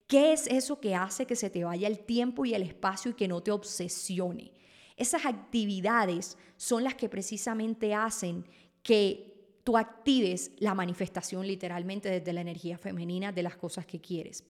¿Qué es eso que hace que se te vaya el tiempo y el espacio y que no te obsesione? Esas actividades son las que precisamente hacen que tú actives la manifestación literalmente desde la energía femenina de las cosas que quieres.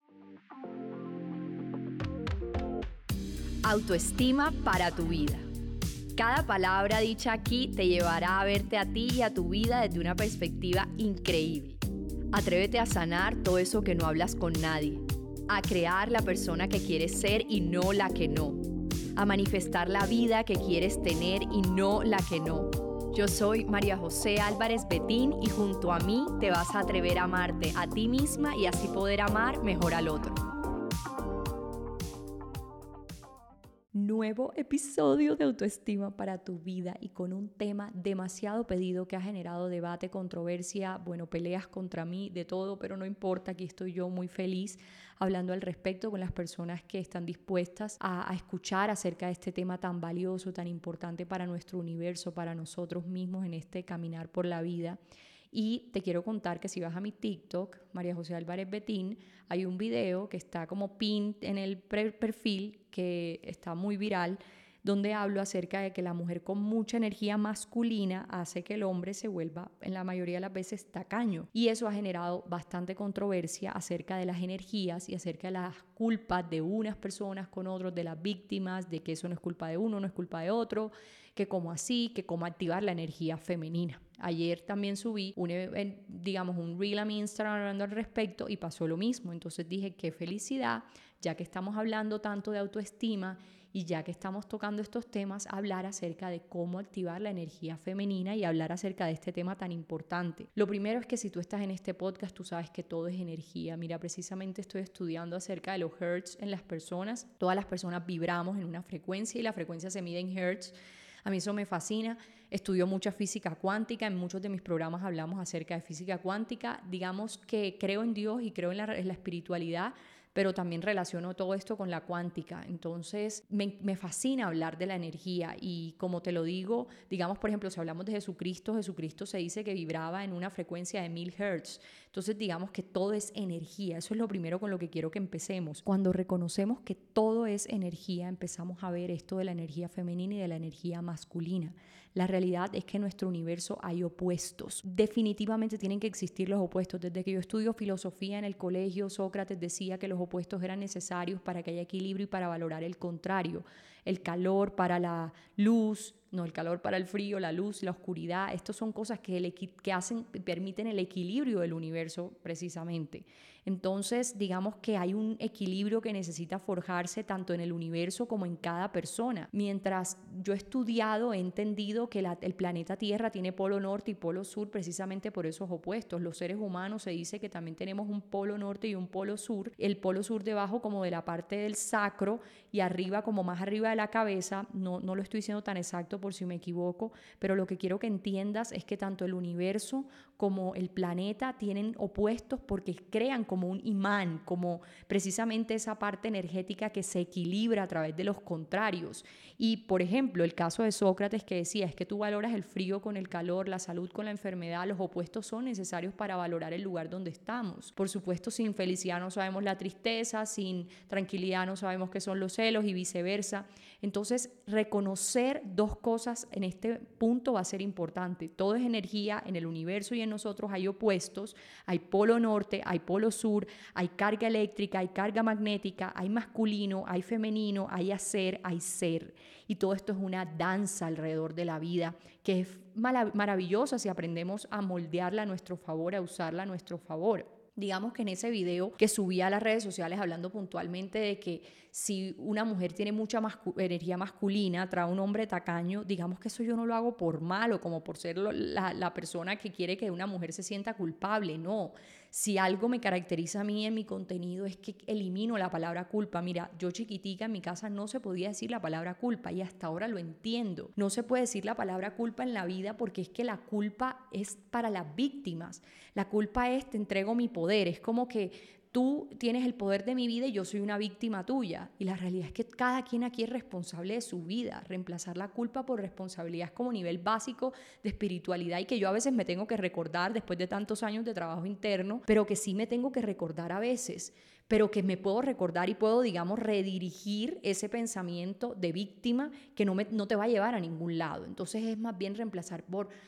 Autoestima para tu vida. Cada palabra dicha aquí te llevará a verte a ti y a tu vida desde una perspectiva increíble. Atrévete a sanar todo eso que no hablas con nadie, a crear la persona que quieres ser y no la que no, a manifestar la vida que quieres tener y no la que no. Yo soy María José Álvarez Betín y junto a mí te vas a atrever a amarte a ti misma y así poder amar mejor al otro. Nuevo episodio de Autoestima para tu vida y con un tema demasiado pedido que ha generado debate, controversia, peleas contra mí, de todo, pero no importa, aquí estoy yo muy feliz hablando al respecto con las personas que están dispuestas a escuchar acerca de este tema tan valioso, tan importante para nuestro universo, para nosotros mismos en este caminar por la vida. Y te quiero contar que si vas a mi TikTok, María José Álvarez Betín, hay un video que está como pinned en el perfil que está muy viral, donde hablo acerca de que la mujer con mucha energía masculina hace que el hombre se vuelva, en la mayoría de las veces, tacaño. Y eso ha generado bastante controversia acerca de las energías y acerca de las culpas de unas personas con otros, de las víctimas, de que eso no es culpa de uno, no es culpa de otro, que cómo así, que cómo activar la energía femenina. Ayer también subí un reel a mi Instagram hablando al respecto y pasó lo mismo. Entonces dije, qué felicidad, ya que estamos hablando tanto de autoestima y ya que estamos tocando estos temas, hablar acerca de cómo activar la energía femenina y hablar acerca de este tema tan importante. Lo primero es que si tú estás en este podcast, tú sabes que todo es energía. Mira, precisamente estoy estudiando acerca de los hertz en las personas. Todas las personas vibramos en una frecuencia y la frecuencia se mide en hertz. A mí eso me fascina. Estudio mucha física cuántica. En muchos de mis programas hablamos acerca de física cuántica. Digamos que creo en Dios y creo en la espiritualidad, pero también relaciono todo esto con la cuántica. Entonces, me fascina hablar de la energía y como te lo digo, digamos, por ejemplo, si hablamos de Jesucristo, Jesucristo se dice que vibraba en una frecuencia de 1000 Hz. Entonces, digamos que todo es energía. Eso es lo primero con lo que quiero que empecemos. Cuando reconocemos que todo es energía, empezamos a ver esto de la energía femenina y de la energía masculina. La realidad es que en nuestro universo hay opuestos. Definitivamente tienen que existir los opuestos. Desde que yo estudio filosofía en el colegio, Sócrates decía que los opuestos eran necesarios para que haya equilibrio y para valorar el contrario. El calor para la luz, no, el calor para el frío, la luz, la oscuridad. Estas son cosas que permiten el equilibrio del universo precisamente. Entonces, digamos que hay un equilibrio que necesita forjarse tanto en el universo como en cada persona. Mientras yo he estudiado, he entendido que el planeta Tierra tiene polo norte y polo sur precisamente por esos opuestos. Los seres humanos se dice que también tenemos un polo norte y un polo sur. El polo sur debajo como de la parte del sacro y arriba como más arriba de la cabeza. No lo estoy diciendo tan exacto por si me equivoco, pero lo que quiero que entiendas es que tanto el universo como el planeta tienen opuestos porque crean como un imán, como precisamente esa parte energética que se equilibra a través de los contrarios. Y por ejemplo, el caso de Sócrates que decía es que tú valoras el frío con el calor, la salud con la enfermedad, los opuestos son necesarios para valorar el lugar donde estamos. Por supuesto, sin felicidad no sabemos la tristeza, sin tranquilidad no sabemos qué son los celos y viceversa. Entonces, reconocer dos cosas en este punto va a ser importante. Todo es energía, en el universo y en nosotros hay opuestos, hay polo norte, hay polo sur, hay carga eléctrica, hay carga magnética, hay masculino, hay femenino, hay hacer, hay ser. Y todo esto es una danza alrededor de la vida que es maravillosa si aprendemos a moldearla a nuestro favor, a usarla a nuestro favor. Digamos que en ese video que subí a las redes sociales hablando puntualmente de que si una mujer tiene mucha energía masculina, trae un hombre tacaño, digamos que eso yo no lo hago por malo, como por ser la persona que quiere que una mujer se sienta culpable, no. Si algo me caracteriza a mí en mi contenido es que elimino la palabra culpa. Mira, yo chiquitica en mi casa no se podía decir la palabra culpa y hasta ahora lo entiendo. No se puede decir la palabra culpa en la vida porque es que la culpa es para las víctimas. La culpa es te entrego mi poder, es como que tú tienes el poder de mi vida y yo soy una víctima tuya. Y la realidad es que cada quien aquí es responsable de su vida. Reemplazar la culpa por responsabilidad es como nivel básico de espiritualidad y que yo a veces me tengo que recordar después de tantos años de trabajo interno, pero que sí me tengo que recordar a veces, pero que me puedo recordar y puedo, digamos, redirigir ese pensamiento de víctima que no te va a llevar a ningún lado. Entonces es más bien reemplazar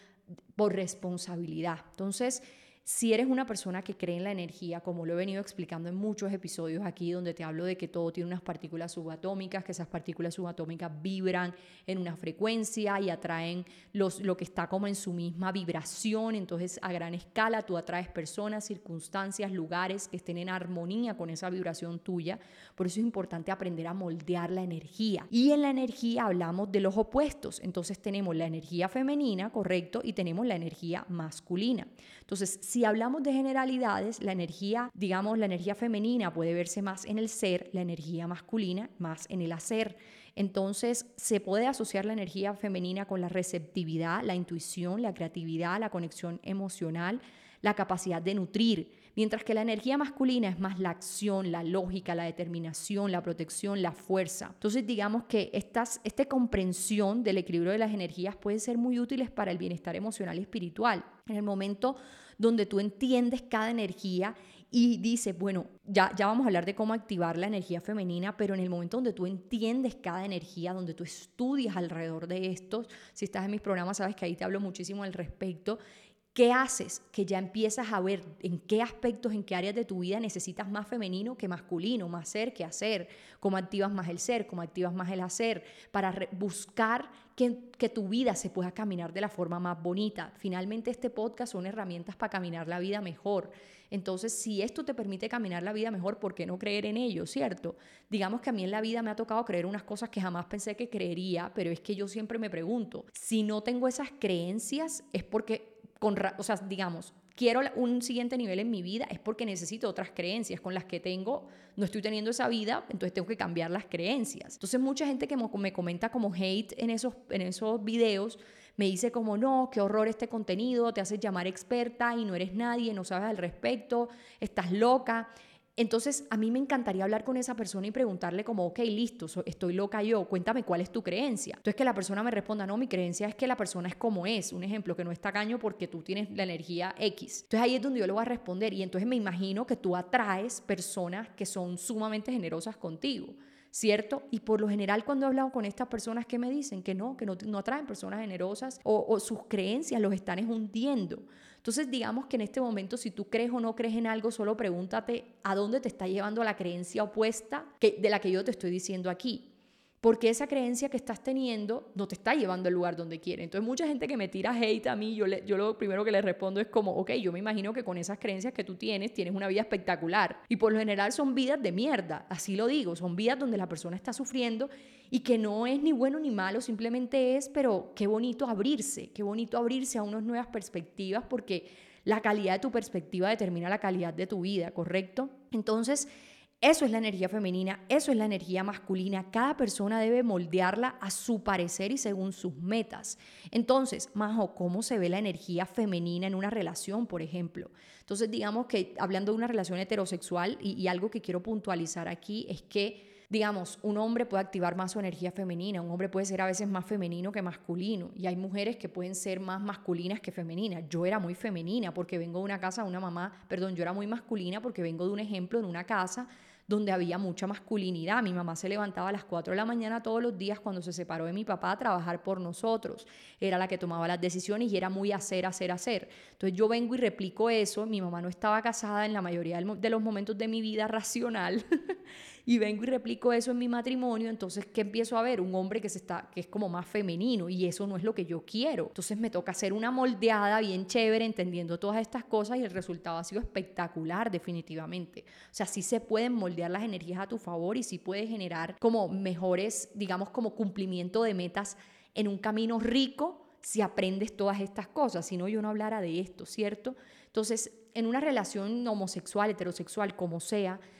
por responsabilidad. Entonces, si eres una persona que cree en la energía, como lo he venido explicando en muchos episodios aquí, donde te hablo de que todo tiene unas partículas subatómicas, que esas partículas subatómicas vibran en una frecuencia y atraen lo que está como en su misma vibración, entonces a gran escala tú atraes personas, circunstancias, lugares que estén en armonía con esa vibración tuya. Por eso es importante aprender a moldear la energía. Y en la energía hablamos de los opuestos, entonces tenemos la energía femenina, correcto, y tenemos la energía masculina. Entonces, si hablamos de generalidades, la energía, digamos, la energía femenina puede verse más en el ser, la energía masculina más en el hacer. Entonces, se puede asociar la energía femenina con la receptividad, la intuición, la creatividad, la conexión emocional, la capacidad de nutrir, mientras que la energía masculina es más la acción, la lógica, la determinación, la protección, la fuerza. Entonces, digamos que esta comprensión del equilibrio de las energías puede ser muy útiles para el bienestar emocional y espiritual. En el momento donde tú entiendes cada energía y dices, bueno, ya vamos a hablar de cómo activar la energía femenina, pero en el momento donde tú entiendes cada energía, donde tú estudias alrededor de estos, si estás en mis programas sabes que ahí te hablo muchísimo al respecto. ¿Qué haces? Que ya empiezas a ver en qué aspectos, en qué áreas de tu vida necesitas más femenino que masculino, más ser que hacer, cómo activas más el ser, cómo activas más el hacer, para buscar que tu vida se pueda caminar de la forma más bonita. Finalmente este podcast son herramientas para caminar la vida mejor. Entonces, si esto te permite caminar la vida mejor, ¿por qué no creer en ello, cierto? Digamos que a mí en la vida me ha tocado creer unas cosas que jamás pensé que creería, pero es que yo siempre me pregunto, si no tengo esas creencias es porque o sea, digamos, quiero un siguiente nivel en mi vida, es porque necesito otras creencias con las que no estoy teniendo esa vida, entonces tengo que cambiar las creencias. Entonces mucha gente que me comenta como hate en esos videos, me dice como, no, qué horror este contenido, te haces llamar experta y no eres nadie, no sabes al respecto, estás loca. Entonces, a mí me encantaría hablar con esa persona y preguntarle como, ok, listo, estoy loca yo, cuéntame cuál es tu creencia. Entonces, que la persona me responda, no, mi creencia es que la persona es como es. Un ejemplo, que no es tacaño porque tú tienes la energía X. Entonces, ahí es donde yo le voy a responder y entonces me imagino que tú atraes personas que son sumamente generosas contigo, ¿cierto? Y por lo general cuando he hablado con estas personas que me dicen que no atraen personas generosas o sus creencias los están hundiendo. Entonces digamos que en este momento si tú crees o no crees en algo, solo pregúntate a dónde te está llevando la creencia opuesta de la que yo te estoy diciendo aquí. Porque esa creencia que estás teniendo no te está llevando al lugar donde quiere. Entonces mucha gente que me tira hate a mí, yo lo primero que le respondo es como, ok, yo me imagino que con esas creencias que tú tienes una vida espectacular. Y por lo general son vidas de mierda, así lo digo, son vidas donde la persona está sufriendo y que no es ni bueno ni malo, simplemente es, pero qué bonito abrirse a unas nuevas perspectivas porque la calidad de tu perspectiva determina la calidad de tu vida, ¿correcto? Entonces, eso es la energía femenina, eso es la energía masculina. Cada persona debe moldearla a su parecer y según sus metas. Entonces, Majo, ¿cómo se ve la energía femenina en una relación, por ejemplo? Entonces, digamos que hablando de una relación heterosexual y algo que quiero puntualizar aquí es que digamos, un hombre puede activar más su energía femenina, un hombre puede ser a veces más femenino que masculino y hay mujeres que pueden ser más masculinas que femeninas. Yo era muy femenina porque vengo de una casa, yo era muy masculina porque vengo de un ejemplo en una casa donde había mucha masculinidad. Mi mamá se levantaba a las 4 de la mañana todos los días cuando se separó de mi papá a trabajar por nosotros. Era la que tomaba las decisiones y era muy hacer. Entonces yo vengo y replico eso. Mi mamá no estaba casada en la mayoría de los momentos de mi vida racional y vengo y replico eso en mi matrimonio. Entonces, ¿qué empiezo a ver? Un hombre que es como más femenino y eso no es lo que yo quiero. Entonces me toca hacer una moldeada bien chévere entendiendo todas estas cosas y el resultado ha sido espectacular definitivamente. O sea, sí se pueden moldear las energías a tu favor y sí puedes generar como mejores, digamos, como cumplimiento de metas en un camino rico si aprendes todas estas cosas. Si no, yo no hablara de esto, ¿cierto? Entonces, en una relación homosexual, heterosexual, como sea,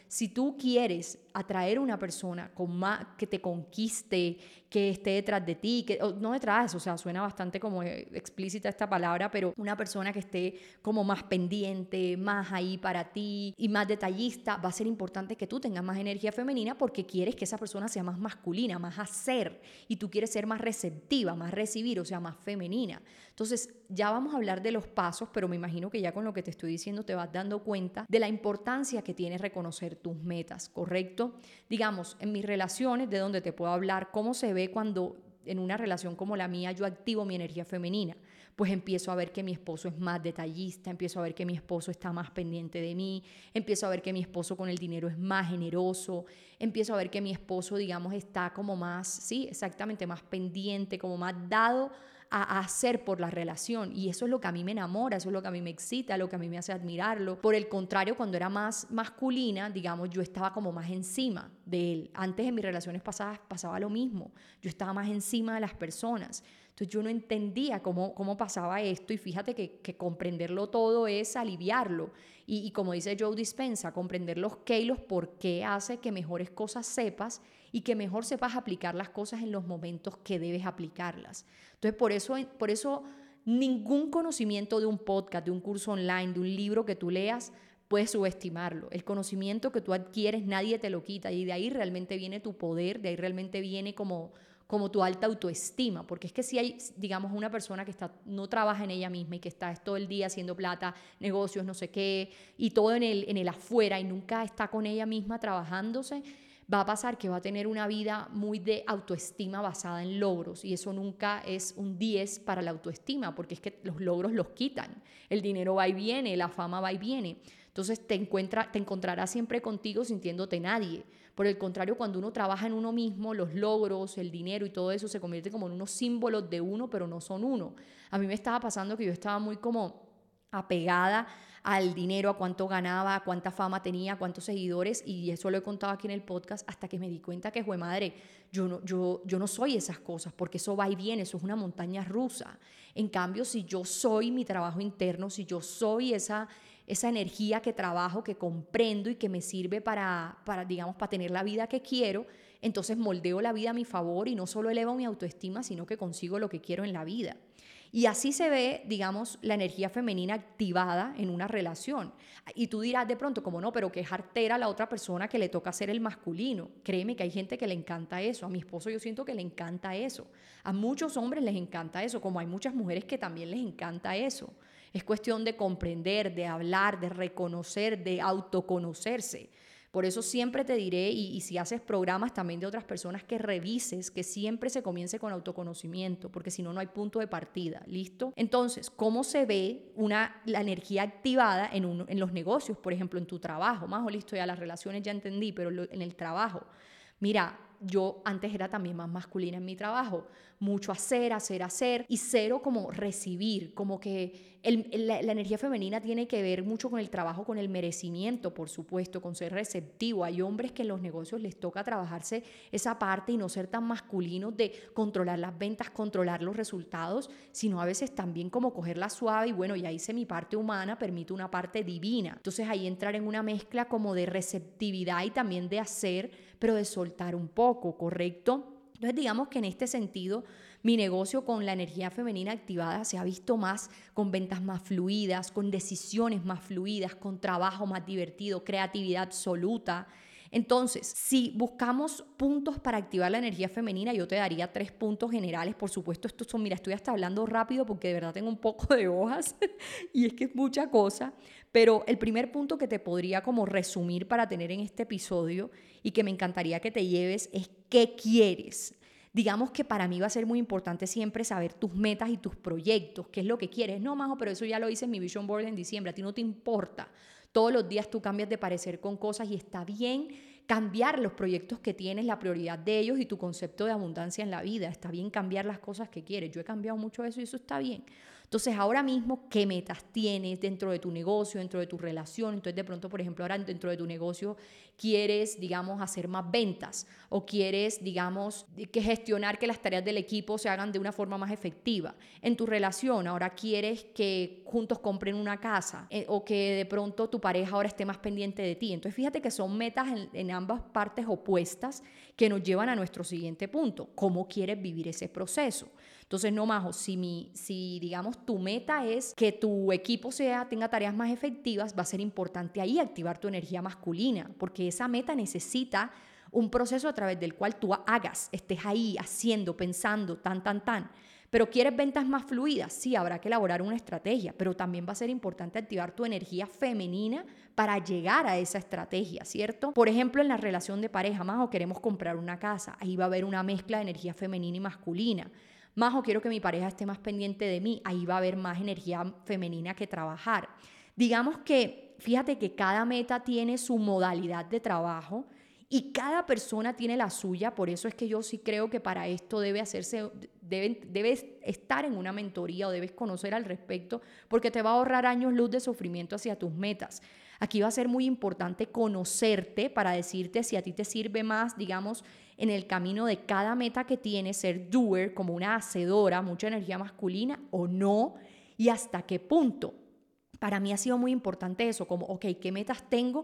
si tú quieres atraer a una persona con más, que te conquiste, que esté detrás de ti, no detrás, o sea, suena bastante como explícita esta palabra, pero una persona que esté como más pendiente, más ahí para ti y más detallista, va a ser importante que tú tengas más energía femenina porque quieres que esa persona sea más masculina, más hacer, y tú quieres ser más receptiva, más recibir, o sea, más femenina. Entonces, ya vamos a hablar de los pasos, pero me imagino que ya con lo que te estoy diciendo te vas dando cuenta de la importancia que tiene reconocer tus metas, ¿correcto? Digamos, en mis relaciones, de donde te puedo hablar, cómo se ve cuando en una relación como la mía yo activo mi energía femenina. Pues empiezo a ver que mi esposo es más detallista, empiezo a ver que mi esposo está más pendiente de mí, empiezo a ver que mi esposo con el dinero es más generoso, empiezo a ver que mi esposo, digamos, está como más, sí, exactamente, más pendiente, como más dado a hacer por la relación. Y eso es lo que a mí me enamora, eso es lo que a mí me excita, lo que a mí me hace admirarlo. Por el contrario, cuando era más masculina, digamos, yo estaba como más encima de él. Antes en mis relaciones pasadas pasaba lo mismo, yo estaba más encima de las personas. Entonces yo no entendía cómo pasaba esto, y fíjate que comprenderlo todo es aliviarlo. Y como dice Joe Dispenza, comprender los qué y los por qué hace que mejores cosas sepas y que mejor sepas aplicar las cosas en los momentos que debes aplicarlas. Entonces por eso ningún conocimiento de un podcast, de un curso online, de un libro que tú leas, puedes subestimarlo. El conocimiento que tú adquieres nadie te lo quita, y de ahí realmente viene tu poder, de ahí realmente viene como tu alta autoestima, porque es que si hay, digamos, una persona que no trabaja en ella misma y que está todo el día haciendo plata, negocios, no sé qué, y todo en el afuera, y nunca está con ella misma trabajándose, va a pasar que va a tener una vida muy de autoestima basada en logros, y eso nunca es un 10 para la autoestima, porque es que los logros los quitan, el dinero va y viene, la fama va y viene. Entonces te encontrarás siempre contigo sintiéndote nadie. Por el contrario, cuando uno trabaja en uno mismo, los logros, el dinero y todo eso se convierte como en unos símbolos de uno, pero no son uno. A mí me estaba pasando que yo estaba muy como apegada al dinero, a cuánto ganaba, a cuánta fama tenía, a cuántos seguidores, y eso lo he contado aquí en el podcast hasta que me di cuenta que, jue madre, yo no soy esas cosas, porque eso va y viene, eso es una montaña rusa. En cambio, si yo soy mi trabajo interno, si yo soy esa energía que trabajo, que comprendo y que me sirve digamos, para tener la vida que quiero, entonces moldeo la vida a mi favor y no solo elevo mi autoestima, sino que consigo lo que quiero en la vida. Y así se ve, digamos, la energía femenina activada en una relación. Y tú dirás de pronto, como no, pero que es artera a la otra persona que le toca ser el masculino. Créeme que hay gente que le encanta eso. A mi esposo yo siento que le encanta eso. A muchos hombres les encanta eso, como hay muchas mujeres que también les encanta eso. Es cuestión de comprender, de hablar, de reconocer, de autoconocerse. Por eso siempre te diré, y si haces programas también de otras personas, que revises, que siempre se comience con autoconocimiento, porque si no, no hay punto de partida, ¿listo? Entonces, ¿cómo se ve la energía activada en los negocios? Por ejemplo, en tu trabajo, más o listo, ya las relaciones ya entendí, pero en el trabajo. Mira, yo antes era también más masculina en mi trabajo, mucho hacer, hacer, hacer, y cero como recibir, como que la energía femenina tiene que ver mucho con el trabajo, con el merecimiento, por supuesto, con ser receptivo. Hay hombres que en los negocios les toca trabajarse esa parte y no ser tan masculinos de controlar las ventas, controlar los resultados, sino a veces también como cogerla suave y bueno, ya hice mi parte humana, permito una parte divina. Entonces ahí entrar en una mezcla como de receptividad y también de hacer, pero de soltar un poco, ¿correcto? Entonces digamos que en este sentido mi negocio con la energía femenina activada se ha visto más con ventas más fluidas, con decisiones más fluidas, con trabajo más divertido, creatividad absoluta. Entonces, si buscamos puntos para activar la energía femenina, yo te daría 3 puntos generales. Por supuesto, estos son, mira, estoy hasta hablando rápido porque de verdad tengo un poco de hojas y es que es mucha cosa. Pero el primer punto que te podría como resumir para tener en este episodio y que me encantaría que te lleves es ¿qué quieres? Digamos que para mí va a ser muy importante siempre saber tus metas y tus proyectos, qué es lo que quieres. No, Majo, pero eso ya lo hice en mi Vision Board en diciembre, a ti no te importa. Todos los días tú cambias de parecer con cosas y está bien cambiar los proyectos que tienes, la prioridad de ellos y tu concepto de abundancia en la vida. Está bien cambiar las cosas que quieres. Yo he cambiado mucho eso y eso está bien. Entonces, ahora mismo, ¿qué metas tienes dentro de tu negocio, dentro de tu relación? Entonces, de pronto, por ejemplo, ahora dentro de tu negocio quieres, digamos, hacer más ventas o quieres, digamos, que gestionar que las tareas del equipo se hagan de una forma más efectiva. En tu relación, ahora quieres que juntos compren una casa o que de pronto tu pareja ahora esté más pendiente de ti. Entonces, fíjate que son metas en ambas partes opuestas que nos llevan a nuestro siguiente punto. ¿Cómo quieres vivir ese proceso? Entonces, no, Majo, si digamos tu meta es que tu equipo tenga tareas más efectivas, va a ser importante ahí activar tu energía masculina, porque esa meta necesita un proceso a través del cual tú estés ahí haciendo, pensando, tan. Pero ¿quieres ventas más fluidas? Sí, habrá que elaborar una estrategia, pero también va a ser importante activar tu energía femenina para llegar a esa estrategia, ¿cierto? Por ejemplo, en la relación de pareja, Majo, queremos comprar una casa, ahí va a haber una mezcla de energía femenina y masculina. Majo, quiero que mi pareja esté más pendiente de mí, ahí va a haber más energía femenina que trabajar. Digamos que, fíjate que cada meta tiene su modalidad de trabajo y cada persona tiene la suya, por eso es que yo sí creo que para esto debes estar en una mentoría o debes conocer al respecto, porque te va a ahorrar años luz de sufrimiento hacia tus metas. Aquí va a ser muy importante conocerte para decirte si a ti te sirve más, digamos, en el camino de cada meta que tienes, ser doer, como una hacedora, mucha energía masculina o no, y hasta qué punto. Para mí ha sido muy importante eso, como, ok, ¿qué metas tengo?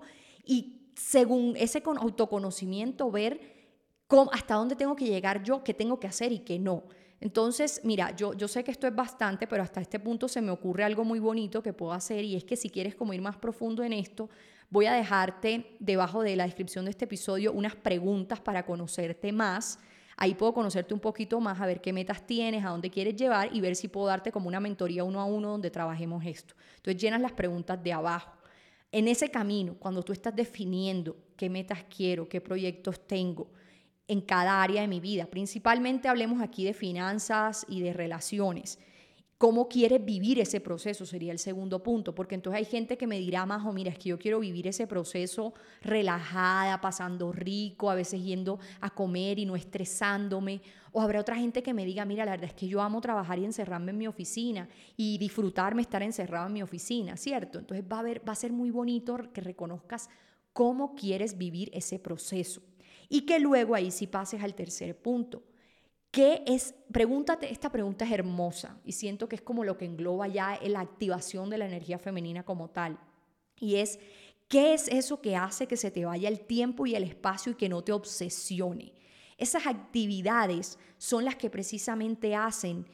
Y según ese autoconocimiento, ver hasta dónde tengo que llegar yo, qué tengo que hacer y qué no. Entonces, mira, yo sé que esto es bastante, pero hasta este punto se me ocurre algo muy bonito que puedo hacer, y es que si quieres como ir más profundo en esto, voy a dejarte debajo de la descripción de este episodio unas preguntas para conocerte más. Ahí puedo conocerte un poquito más, a ver qué metas tienes, a dónde quieres llevar y ver si puedo darte como una mentoría 1-a-1 donde trabajemos esto. Entonces llenas las preguntas de abajo. En ese camino, cuando tú estás definiendo qué metas quiero, qué proyectos tengo en cada área de mi vida, principalmente hablemos aquí de finanzas y de relaciones, ¿cómo quieres vivir ese proceso? Sería el segundo punto, porque entonces hay gente que me dirá, Majo, mira, es que yo quiero vivir ese proceso relajada, pasando rico, a veces yendo a comer y no estresándome. O habrá otra gente que me diga, mira, la verdad es que yo amo trabajar y encerrarme en mi oficina y disfrutarme estar encerrado en mi oficina, ¿cierto? Entonces va a ser muy bonito que reconozcas cómo quieres vivir ese proceso y que luego ahí sí pases al tercer punto. ¿Qué es? Pregúntate, esta pregunta es hermosa y siento que es como lo que engloba ya la activación de la energía femenina como tal. Y es, ¿qué es eso que hace que se te vaya el tiempo y el espacio y que no te obsesione? Esas actividades son las que precisamente hacen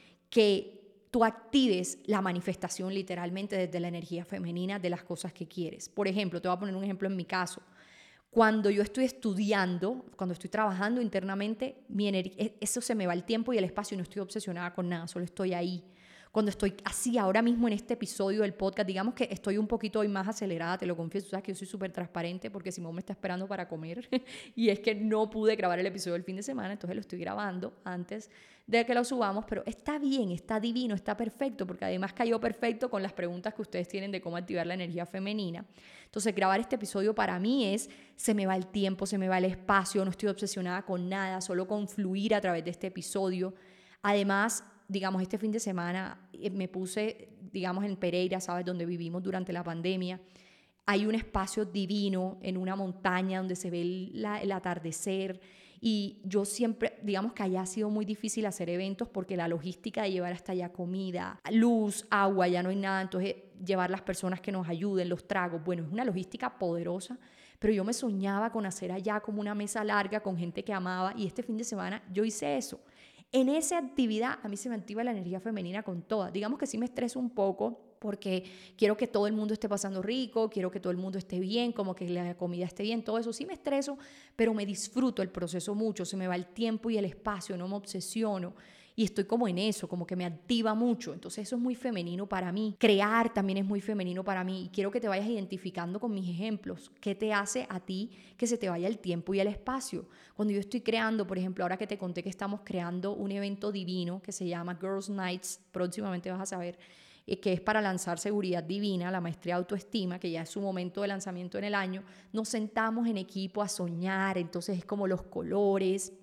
que tú actives la manifestación literalmente desde la energía femenina de las cosas que quieres. Por ejemplo, te voy a poner un ejemplo en mi caso. Cuando yo estoy estudiando, cuando estoy trabajando internamente, eso se me va el tiempo y el espacio y no estoy obsesionada con nada, solo estoy ahí. Cuando estoy así, ahora mismo en este episodio del podcast, digamos que estoy un poquito hoy más acelerada, te lo confieso, sabes que yo soy súper transparente porque Simón me está esperando para comer y es que no pude grabar el episodio el fin de semana, entonces lo estoy grabando antes de que lo subamos, pero está bien, está divino, está perfecto, porque además cayó perfecto con las preguntas que ustedes tienen de cómo activar la energía femenina. Entonces, grabar este episodio para mí se me va el tiempo, se me va el espacio, no estoy obsesionada con nada, solo con fluir a través de este episodio. Además, digamos, este fin de semana me puse, digamos, en Pereira, ¿sabes? Donde vivimos durante la pandemia. Hay un espacio divino en una montaña donde se ve el atardecer. Y yo siempre, digamos que allá ha sido muy difícil hacer eventos porque la logística de llevar hasta allá comida, luz, agua, ya no hay nada. Entonces, llevar las personas que nos ayuden, los tragos. Bueno, es una logística poderosa, pero yo me soñaba con hacer allá como una mesa larga con gente que amaba. Y este fin de semana yo hice eso. En esa actividad a mí se me activa la energía femenina con toda. Digamos que sí me estreso un poco porque quiero que todo el mundo esté pasando rico, quiero que todo el mundo esté bien, como que la comida esté bien, todo eso sí me estreso, pero me disfruto el proceso mucho, se me va el tiempo y el espacio, no me obsesiono. Y estoy como en eso, como que me activa mucho. Entonces eso es muy femenino para mí. Crear también es muy femenino para mí. Y quiero que te vayas identificando con mis ejemplos. ¿Qué te hace a ti que se te vaya el tiempo y el espacio? Cuando yo estoy creando, por ejemplo, ahora que te conté que estamos creando un evento divino que se llama Girls Nights, próximamente vas a saber, que es para lanzar Seguridad Divina, la maestría de autoestima, que ya es su momento de lanzamiento en el año, nos sentamos en equipo a soñar, entonces es como los colores,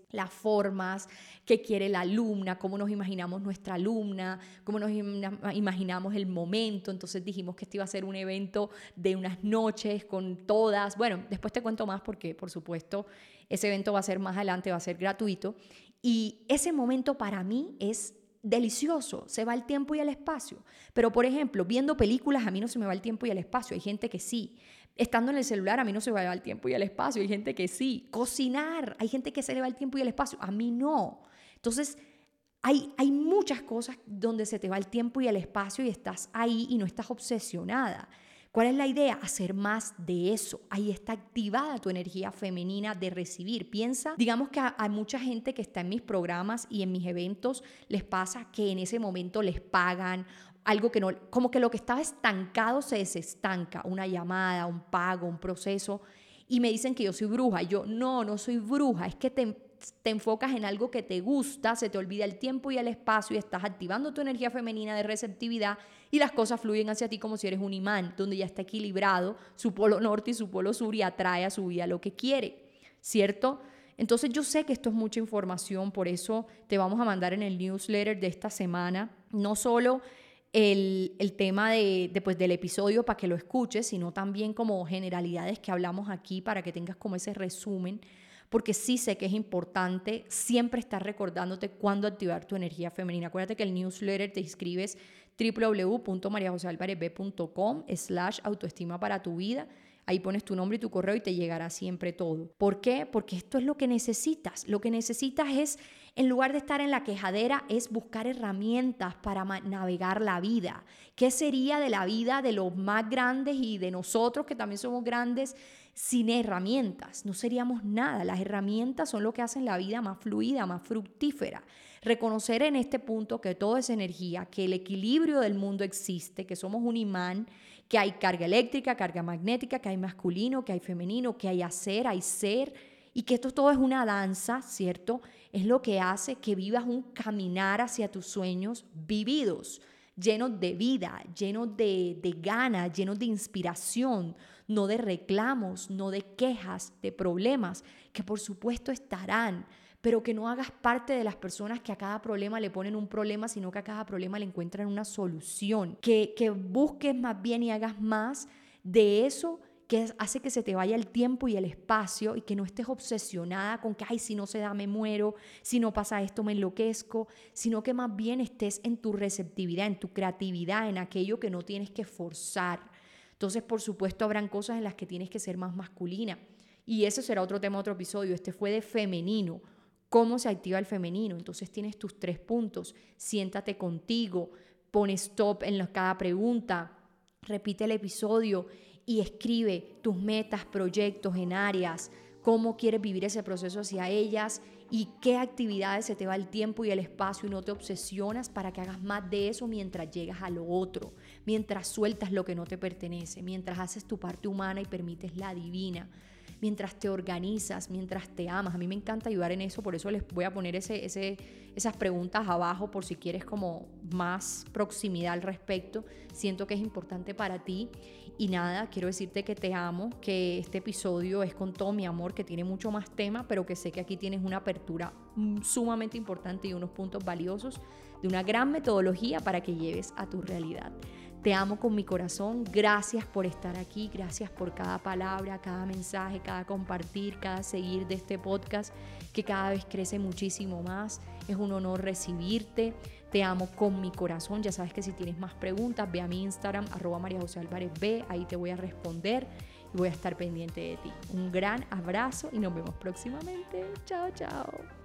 las formas que quiere la alumna, cómo nos imaginamos nuestra alumna, cómo nos imaginamos el momento. Entonces dijimos que este iba a ser un evento de unas noches con todas. Bueno, después te cuento más porque, por supuesto, ese evento va a ser más adelante, va a ser gratuito. Y ese momento para mí es delicioso, se va el tiempo y el espacio. Pero, por ejemplo, viendo películas a mí no se me va el tiempo y el espacio. Hay gente que sí. Estando en el celular a mí no se me va el tiempo y el espacio. Hay gente que sí. Cocinar, hay gente que se le va el tiempo y el espacio. A mí no. Entonces, hay muchas cosas donde se te va el tiempo y el espacio y estás ahí y no estás obsesionada. ¿Cuál es la idea? Hacer más de eso. Ahí está activada tu energía femenina de recibir. Piensa, digamos que a mucha gente que está en mis programas y en mis eventos les pasa que en ese momento les pagan algo que no, como que lo que estaba estancado se desestanca, una llamada, un pago, un proceso, y me dicen que yo soy bruja. Y yo, no soy bruja, es que te enfocas en algo que te gusta, se te olvida el tiempo y el espacio y estás activando tu energía femenina de receptividad y las cosas fluyen hacia ti como si eres un imán, donde ya está equilibrado su polo norte y su polo sur y atrae a su vida lo que quiere, ¿cierto? Entonces yo sé que esto es mucha información, por eso te vamos a mandar en el newsletter de esta semana, no solo el tema del episodio para que lo escuches, sino también como generalidades que hablamos aquí para que tengas como ese resumen, porque sí sé que es importante siempre estar recordándote cuándo activar tu energía femenina. Acuérdate que el newsletter te inscribes www.mariajosealvarez.com/autoestima para tu vida. Ahí pones tu nombre y tu correo y te llegará siempre todo. ¿Por qué? Porque esto es lo que necesitas. Lo que necesitas es, en lugar de estar en la quejadera, es buscar herramientas para navegar la vida. ¿Qué sería de la vida de los más grandes y de nosotros que también somos grandes sin herramientas? No seríamos nada. Las herramientas son lo que hacen la vida más fluida, más fructífera. Reconocer en este punto que todo es energía, que el equilibrio del mundo existe, que somos un imán, que hay carga eléctrica, carga magnética, que hay masculino, que hay femenino, que hay hacer, hay ser, y que esto todo es una danza, ¿cierto? Es lo que hace que vivas un caminar hacia tus sueños vividos, llenos de vida, llenos de ganas, llenos de inspiración, no de reclamos, no de quejas, de problemas, que por supuesto estarán, pero que no hagas parte de las personas que a cada problema le ponen un problema, sino que a cada problema le encuentran una solución, que busques más bien y hagas más de eso que hace que se te vaya el tiempo y el espacio y que no estés obsesionada con que, ay, si no se da me muero, si no pasa esto me enloquezco, sino que más bien estés en tu receptividad, en tu creatividad, en aquello que no tienes que forzar. Entonces, por supuesto, habrán cosas en las que tienes que ser más masculina y ese será otro tema, otro episodio. Este fue de femenino. ¿Cómo se activa el femenino? Entonces tienes tus 3 puntos. Siéntate contigo, pon stop en cada pregunta, repite el episodio y escribe tus metas, proyectos en áreas, cómo quieres vivir ese proceso hacia ellas y qué actividades se te va el tiempo y el espacio y no te obsesionas para que hagas más de eso mientras llegas a lo otro, mientras sueltas lo que no te pertenece, mientras haces tu parte humana y permites la divina, mientras te organizas, mientras te amas. A mí me encanta ayudar en eso, por eso les voy a poner esas preguntas abajo por si quieres como más proximidad al respecto. Siento que es importante para ti. Y nada, quiero decirte que te amo, que este episodio es con todo mi amor, que tiene mucho más tema, pero que sé que aquí tienes una apertura sumamente importante y unos puntos valiosos de una gran metodología para que lleves a tu realidad. Te amo con mi corazón, gracias por estar aquí, gracias por cada palabra, cada mensaje, cada compartir, cada seguir de este podcast que cada vez crece muchísimo más. Es un honor recibirte, te amo con mi corazón. Ya sabes que si tienes más preguntas, ve a mi Instagram, @mariajosealvarezb, ahí te voy a responder y voy a estar pendiente de ti. Un gran abrazo y nos vemos próximamente. Chao, chao.